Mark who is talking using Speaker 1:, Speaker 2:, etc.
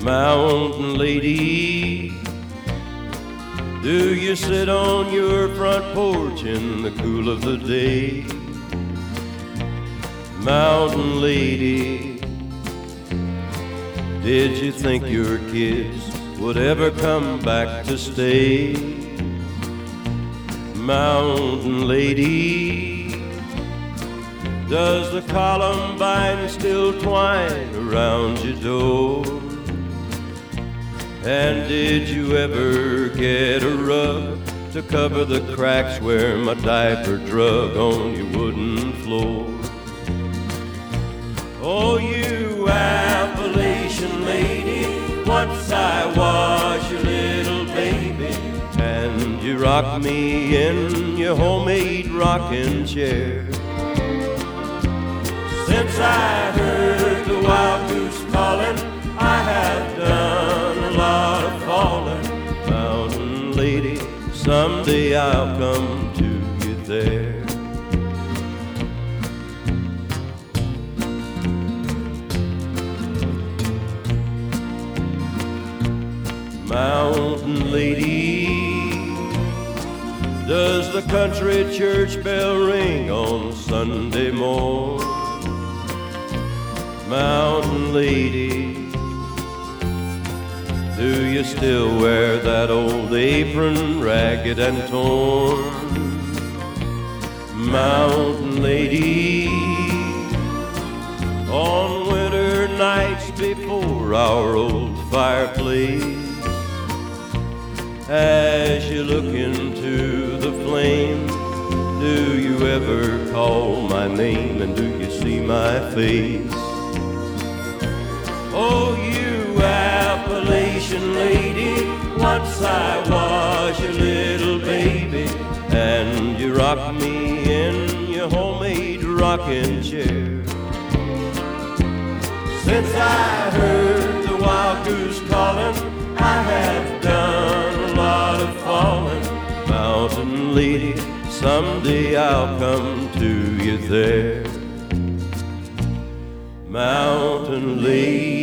Speaker 1: Mountain lady, do you sit on your front porch in the cool of the day? Mountain lady, did you think your kids would ever come back to stay? Mountain lady, does the columbine still twine around your door? And did you ever get a rug to cover the cracks where my diaper drug on your wooden floor? Oh, you Appalachian lady, once I was your little baby, and you rocked me in your homemade rocking chair. Since I heard the wild goose calling, I have done a lot of falling. Mountain lady, someday I'll come to you there. Mountain lady, does the country church bell ring on Sunday morn? Mountain lady, do you still wear that old apron, ragged and torn? Mountain lady, on winter nights before our old fireplace, as you look into the flame, do you ever call my name and do you see my face? Oh, you Appalachian lady, once I was your little baby, and you rocked me in your homemade rocking chair. Since I heard the wild goose calling, I have done a lot of falling. Mountain lady, someday I'll come to you there. Mountain lady,